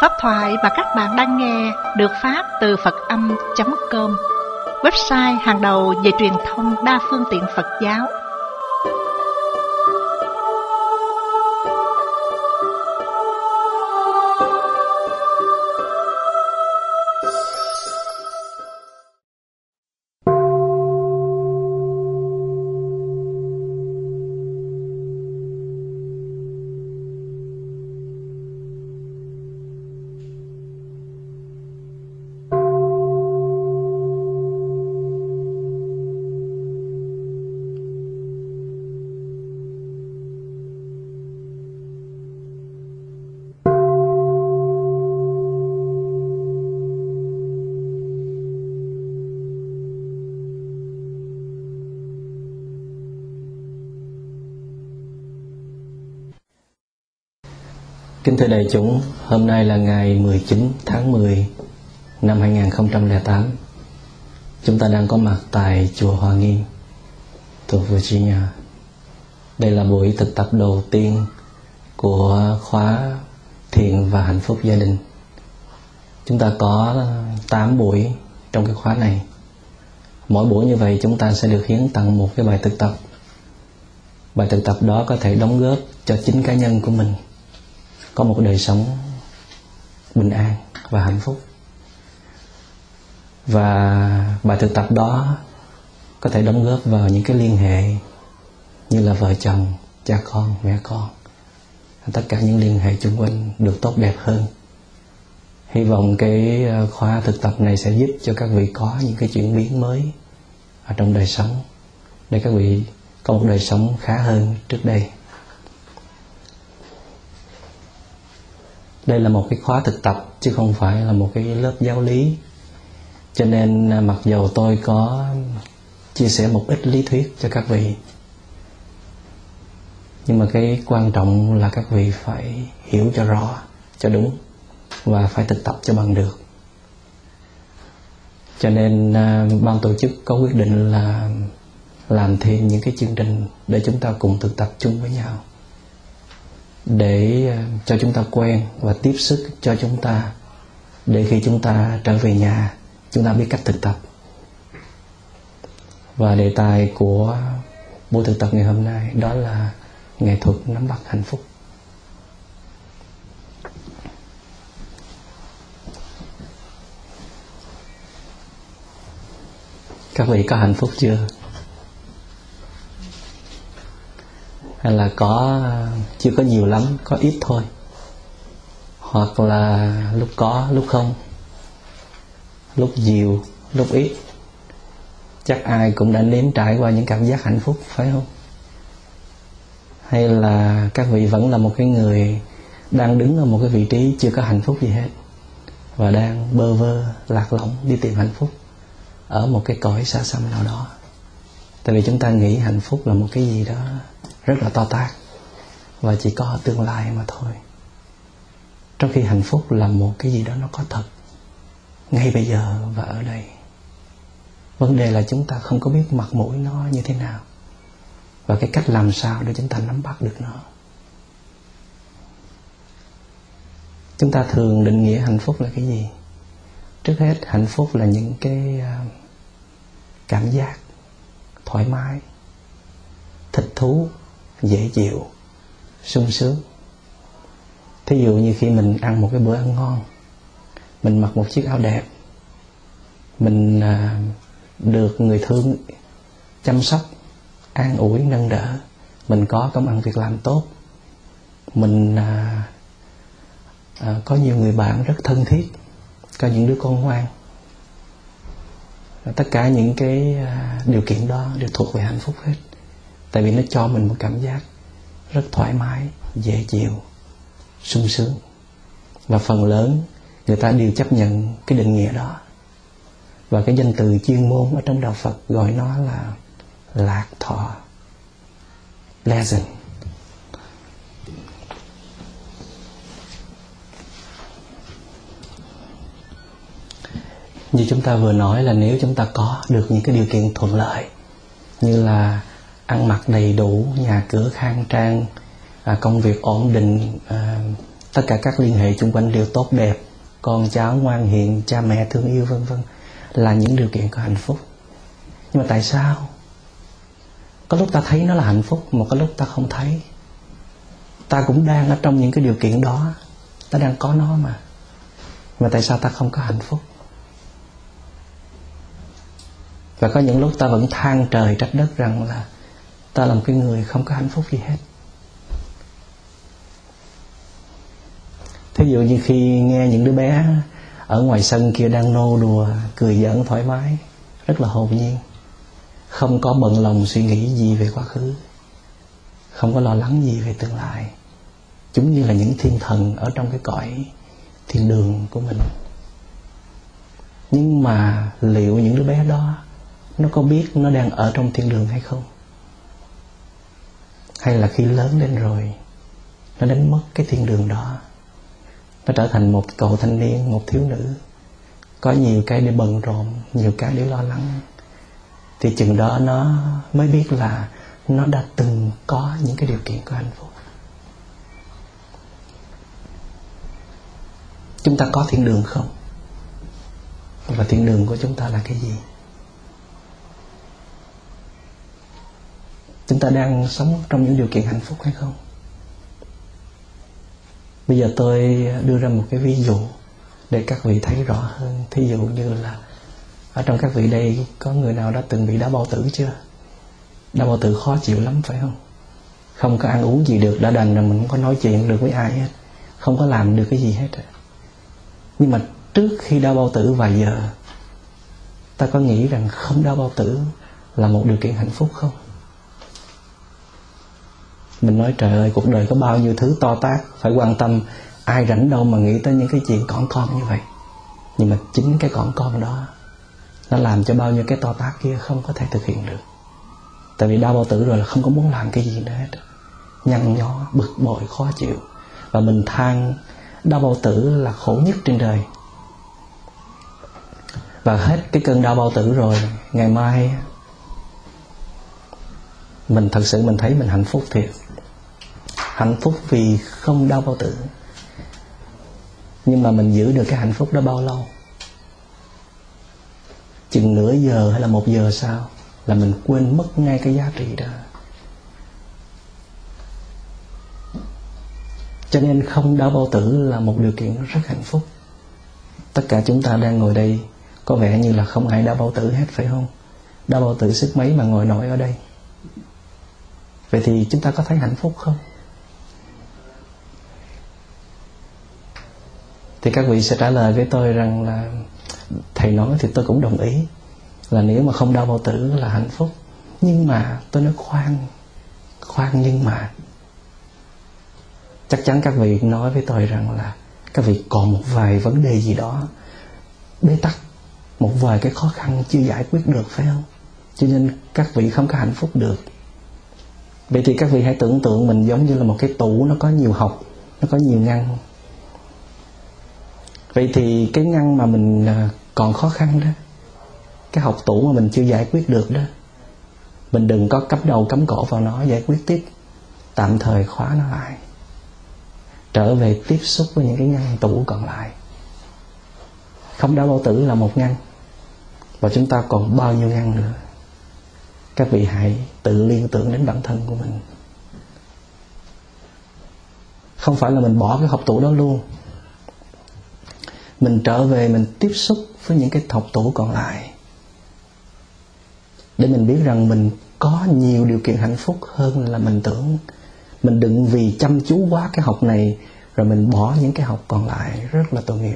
Pháp thoại mà các bạn đang nghe được phát từ Phật-âm.com, website hàng đầu về truyền thông đa phương tiện Phật giáo. Kính thưa đại chúng, hôm nay là ngày 19 tháng 10 năm 2008. Chúng ta đang có mặt tại chùa Hoa Nghiêm, thuộc Virginia. Đây là buổi thực tập đầu tiên của khóa Thiền và Hạnh phúc gia đình. Chúng ta có 8 buổi trong cái khóa này. Mỗi buổi như vậy chúng ta sẽ được hiến tặng một cái bài thực tập. Bài thực tập đó có thể đóng góp cho chính cá nhân của mình có một đời sống bình an và hạnh phúc. Và bài thực tập đó có thể đóng góp vào những cái liên hệ như là vợ chồng, cha con, mẹ con, tất cả những liên hệ xung quanh được tốt đẹp hơn. Hy vọng cái khóa thực tập này sẽ giúp cho các vị có những cái chuyển biến mới ở trong đời sống, để các vị có một đời sống khá hơn trước đây. Đây là một cái khóa thực tập chứ không phải là một cái lớp giáo lý. Cho nên mặc dầu tôi có chia sẻ một ít lý thuyết cho các vị, nhưng mà cái quan trọng là các vị phải hiểu cho rõ, cho đúng, và phải thực tập cho bằng được. Cho nên ban tổ chức có quyết định là làm thêm những cái chương trình để chúng ta cùng thực tập chung với nhau, để cho chúng ta quen và tiếp sức cho chúng ta, để khi chúng ta trở về nhà chúng ta biết cách thực tập. Và đề tài của buổi thực tập ngày hôm nay đó là nghệ thuật nắm bắt hạnh phúc. Các vị có hạnh phúc chưa? Hay là chưa có nhiều lắm, có ít thôi, hoặc là lúc có lúc không, lúc nhiều lúc ít. Chắc ai cũng đã nếm trải qua những cảm giác hạnh phúc, phải không? Hay là các vị vẫn là một cái người đang đứng ở một cái vị trí chưa có hạnh phúc gì hết, và đang bơ vơ lạc lõng đi tìm hạnh phúc ở một cái cõi xa xăm nào đó. Tại vì chúng ta nghĩ hạnh phúc là một cái gì đó rất là to tát và chỉ có ở tương lai mà thôi, trong khi hạnh phúc là một cái gì đó nó có thật ngay bây giờ và ở đây. Vấn đề là chúng ta không có biết mặt mũi nó như thế nào và cái cách làm sao để chúng ta nắm bắt được nó. Chúng ta thường định nghĩa hạnh phúc là cái gì? Trước hết, hạnh phúc là những cái cảm giác thoải mái, thích thú, dễ chịu, sung sướng. Thí dụ như khi mình ăn một cái bữa ăn ngon, mình mặc một chiếc áo đẹp, mình được người thương chăm sóc, an ủi, nâng đỡ, mình có công ăn việc làm tốt, mình có nhiều người bạn rất thân thiết, có những đứa con ngoan. Tất cả những cái điều kiện đó đều thuộc về hạnh phúc hết. Tại vì nó cho mình một cảm giác rất thoải mái, dễ chịu, sung sướng. Và phần lớn người ta đều chấp nhận cái định nghĩa đó. Và cái danh từ chuyên môn ở trong đạo Phật gọi nó là lạc thọ, pleasant. Như chúng ta vừa nói là nếu chúng ta có được những cái điều kiện thuận lợi như là ăn mặc đầy đủ, nhà cửa khang trang, công việc ổn định, tất cả các liên hệ xung quanh đều tốt đẹp, con cháu ngoan hiền, cha mẹ thương yêu vân vân, là những điều kiện của hạnh phúc. Nhưng mà tại sao có lúc ta thấy nó là hạnh phúc, mà có lúc ta không thấy? Ta cũng đang ở trong những cái điều kiện đó, ta đang có nó mà tại sao ta không có hạnh phúc? Và có những lúc ta vẫn than trời trách đất rằng là ta là một cái người không có hạnh phúc gì hết. Thí dụ như khi nghe những đứa bé ở ngoài sân kia đang nô đùa, cười giỡn thoải mái, rất là hồn nhiên, không có bận lòng suy nghĩ gì về quá khứ, không có lo lắng gì về tương lai. Chúng như là những thiên thần ở trong cái cõi thiên đường của mình. Nhưng mà liệu những đứa bé đó nó có biết nó đang ở trong thiên đường hay không? Hay là khi lớn lên rồi nó đánh mất cái thiên đường đó, nó trở thành một cậu thanh niên, một thiếu nữ, có nhiều cái để bận rộn, nhiều cái để lo lắng, thì chừng đó nó mới biết là nó đã từng có những cái điều kiện của hạnh phúc. Chúng ta có thiên đường không? Và thiên đường của chúng ta là cái gì? Chúng ta đang sống trong những điều kiện hạnh phúc hay không? Bây giờ tôi đưa ra một cái ví dụ để các vị thấy rõ hơn. Thí dụ như là ở trong các vị đây có người nào đã từng bị đau bao tử chưa? Đau bao tử khó chịu lắm phải không? Không có ăn uống gì được, đã đành rồi mình không có nói chuyện được với ai hết, không có làm được cái gì hết. Nhưng mà trước khi đau bao tử vài giờ, ta có nghĩ rằng không đau bao tử là một điều kiện hạnh phúc không? Mình nói trời ơi, cuộc đời có bao nhiêu thứ to tát phải quan tâm, ai rảnh đâu mà nghĩ tới những cái chuyện cỏn con như vậy. Nhưng mà chính cái cỏn con đó nó làm cho bao nhiêu cái to tát kia không có thể thực hiện được. Tại vì đau bao tử rồi là không có muốn làm cái gì nữa hết, nhăn nhó, bực bội, khó chịu. Và mình than đau bao tử là khổ nhất trên đời. Và hết cái cơn đau bao tử rồi, ngày mai mình thật sự mình thấy mình hạnh phúc thiệt. Hạnh phúc vì không đau bao tử. Nhưng mà mình giữ được cái hạnh phúc đó bao lâu? Chừng nửa giờ hay là 1 giờ sau là mình quên mất ngay cái giá trị đó. Cho nên không đau bao tử là một điều kiện rất hạnh phúc. Tất cả chúng ta đang ngồi đây có vẻ như là không ai đau bao tử hết phải không? Đau bao tử sức mấy mà ngồi nổi ở đây. Vậy thì chúng ta có thấy hạnh phúc không? Thì các vị sẽ trả lời với tôi rằng là thầy nói thì tôi cũng đồng ý, là nếu mà không đau bao tử là hạnh phúc. Nhưng mà tôi nói khoan nhưng mà chắc chắn các vị nói với tôi rằng là các vị còn một vài vấn đề gì đó bế tắc, một vài cái khó khăn chưa giải quyết được phải không? Cho nên các vị không có hạnh phúc được. Vậy thì các vị hãy tưởng tượng mình giống như là một cái tủ, nó có nhiều hộc, nó có nhiều ngăn. Vậy thì cái ngăn mà mình còn khó khăn đó, cái hộc tủ mà mình chưa giải quyết được đó, mình đừng có cắm đầu cắm cổ vào nó, giải quyết tiếp, tạm thời khóa nó lại, trở về tiếp xúc với những cái ngăn tủ còn lại. Không đau bao tử là một ngăn, và chúng ta còn bao nhiêu ngăn nữa. Các vị hãy tự liên tưởng đến bản thân của mình. Không phải là mình bỏ cái hộc tủ đó luôn, mình trở về mình tiếp xúc với những cái hộc tủ còn lại, để mình biết rằng mình có nhiều điều kiện hạnh phúc hơn là mình tưởng. Mình đừng vì chăm chú quá cái hộc này rồi mình bỏ những cái hộc còn lại, rất là tội nghiệp.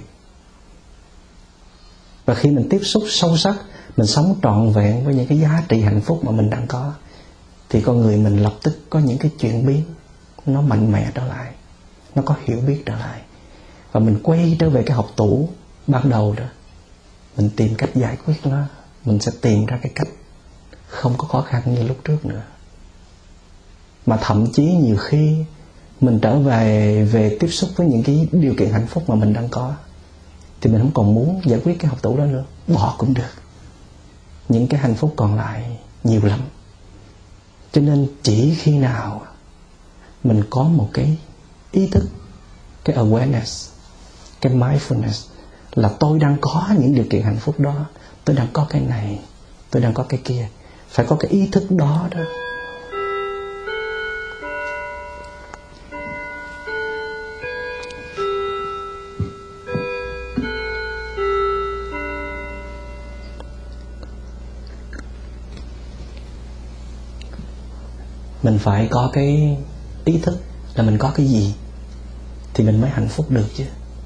Và khi mình tiếp xúc sâu sắc, mình sống trọn vẹn với những cái giá trị hạnh phúc mà mình đang có, thì con người mình lập tức có những cái chuyển biến, nó mạnh mẽ trở lại, nó có hiểu biết trở lại. Và mình quay trở về cái hộc tủ ban đầu đó, mình tìm cách giải quyết nó, mình sẽ tìm ra cái cách không có khó khăn như lúc trước nữa. Mà thậm chí nhiều khi mình trở về tiếp xúc với những cái điều kiện hạnh phúc mà mình đang có, thì mình không còn muốn giải quyết cái hộc tủ đó nữa, bỏ cũng được. Những cái hạnh phúc còn lại nhiều lắm. Cho nên chỉ khi nào mình có một cái ý thức, cái awareness, cái mindfulness là tôi đang có những điều kiện hạnh phúc đó, tôi đang có cái này, tôi đang có cái kia. Phải có cái ý thức đó đó. Mình phải có cái ý thức là mình có cái gì thì mình mới hạnh phúc được chứ.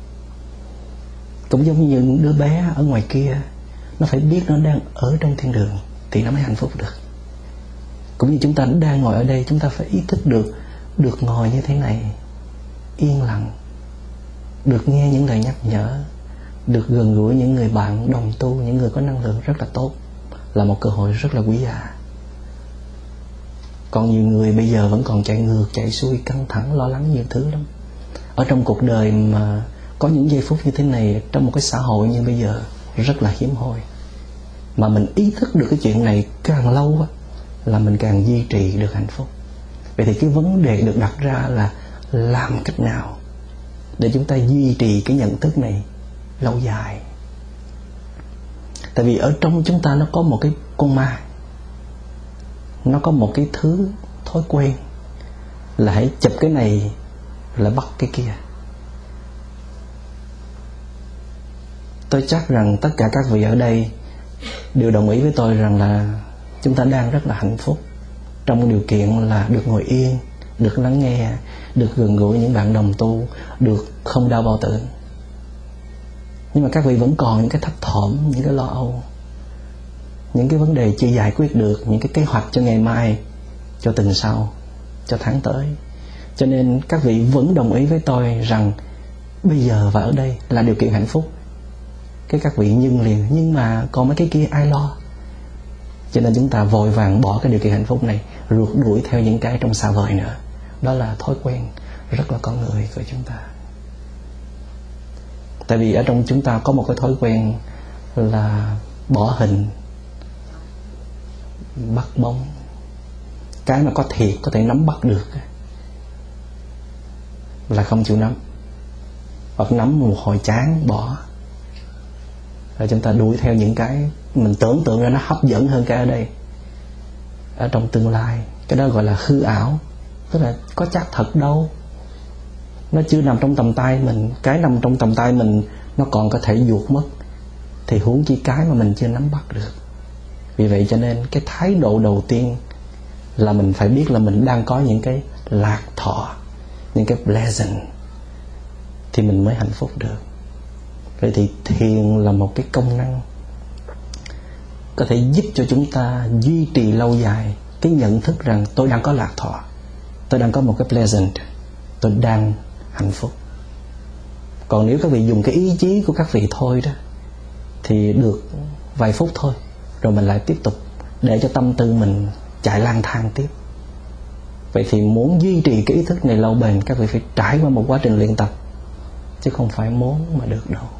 Cũng giống như những đứa bé ở ngoài kia, nó phải biết nó đang ở trong thiên đường thì nó mới hạnh phúc được. Cũng như chúng ta đang ngồi ở đây, chúng ta phải ý thức được ngồi như thế này, yên lặng, được nghe những lời nhắc nhở, được gần gũi những người bạn đồng tu, những người có năng lượng rất là tốt, là một cơ hội rất là quý giá. Còn nhiều người bây giờ vẫn còn chạy ngược, chạy xuôi, căng thẳng, lo lắng nhiều thứ lắm. Ở trong cuộc đời mà có những giây phút như thế này, trong một cái xã hội như bây giờ, rất là hiếm hoi. Mà mình ý thức được cái chuyện này càng lâu á, là mình càng duy trì được hạnh phúc. Vậy thì cái vấn đề được đặt ra là làm cách nào để chúng ta duy trì cái nhận thức này lâu dài. Tại vì ở trong chúng ta nó có một cái con ma, nó có một cái thứ thói quen là hãy chụp cái này là bắt cái kia. Tôi chắc rằng tất cả các vị ở đây đều đồng ý với tôi rằng là chúng ta đang rất là hạnh phúc trong điều kiện là được ngồi yên, được lắng nghe, được gần gũi những bạn đồng tu, được không đau bao tử. Nhưng mà các vị vẫn còn những cái thấp thỏm, những cái lo âu, những cái vấn đề chưa giải quyết được, những cái kế hoạch cho ngày mai, cho tuần sau, cho tháng tới. Cho nên các vị vẫn đồng ý với tôi rằng bây giờ và ở đây là điều kiện hạnh phúc. Cái các vị nhưng liền, nhưng mà còn mấy cái kia ai lo? Cho nên chúng ta vội vàng bỏ cái điều kiện hạnh phúc này, rượt đuổi theo những cái trong xa vời nữa. Đó là thói quen rất là con người của chúng ta. Tại vì ở trong chúng ta có một cái thói quen là bỏ hình, bắt bóng. Cái mà có thiệt, có thể nắm bắt được là không chịu nắm, hoặc nắm một hồi chán bỏ. Rồi chúng ta đuổi theo những cái mình tưởng tượng ra nó hấp dẫn hơn cái ở đây, ở trong tương lai. Cái đó gọi là hư ảo, tức là có chắc thật đâu, nó chưa nằm trong tầm tay mình. Cái nằm trong tầm tay mình nó còn có thể vuột mất, thì huống chi cái mà mình chưa nắm bắt được. Vì vậy cho nên cái thái độ đầu tiên là mình phải biết là mình đang có những cái lạc thọ, những cái pleasant, thì mình mới hạnh phúc được. Vậy thì thiền là một cái công năng có thể giúp cho chúng ta duy trì lâu dài cái nhận thức rằng tôi đang có lạc thọ, tôi đang có một cái pleasant, tôi đang hạnh phúc. Còn nếu các vị dùng cái ý chí của các vị thôi đó, thì được vài phút thôi, rồi mình lại tiếp tục để cho tâm tư mình chạy lang thang tiếp. Vậy thì muốn duy trì cái ý thức này lâu bền, các vị phải trải qua một quá trình luyện tập, chứ không phải muốn mà được đâu.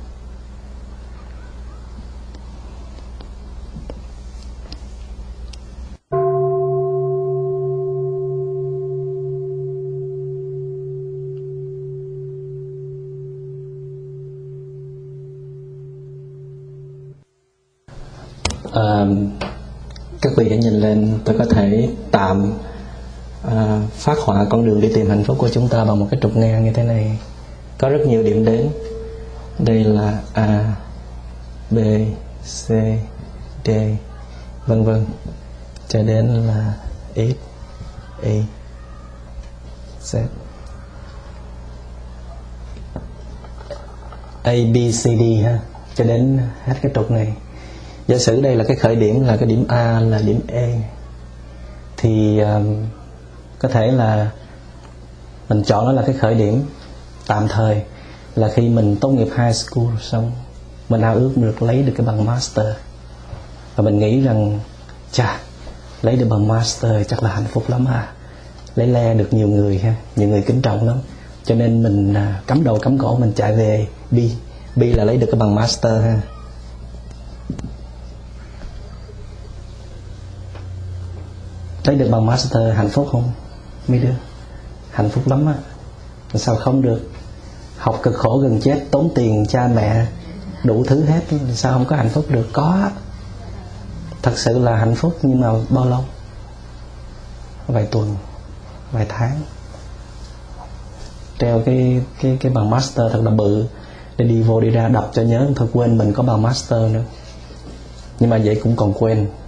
Các vị hãy nhìn lên, tôi có thể tạm phát họa con đường đi tìm hạnh phúc của chúng ta bằng một cái trục ngang như thế này. Có rất nhiều điểm đến. Đây là A, B, C, D, vân vân, cho đến là X, Y, Z, A, B, C, D ha, cho đến hết cái trục này. Giả sử đây là cái khởi điểm, là cái điểm A, là điểm E, thì có thể là mình chọn nó là cái khởi điểm tạm thời, là khi mình tốt nghiệp high school xong, mình ao ước được lấy được cái bằng master, và mình nghĩ rằng chà, lấy được bằng master chắc là hạnh phúc lắm ha, lấy le được nhiều người ha, nhiều người kính trọng lắm. Cho nên mình cắm đầu cắm cổ mình chạy về B. B là lấy được cái bằng master ha. Lấy được bằng master hạnh phúc không mấy đứa? Hạnh phúc lắm á. Sao không được? học cực khổ gần chết, tốn tiền cha mẹ đủ thứ hết, sao không có hạnh phúc được? Có, thật sự là hạnh phúc, nhưng mà bao lâu? Vài tuần, vài tháng. Treo cái bằng master thật là bự để đi ra đọc cho nhớ thôi, quên mình có bằng master nữa. Nhưng mà vậy cũng còn quên.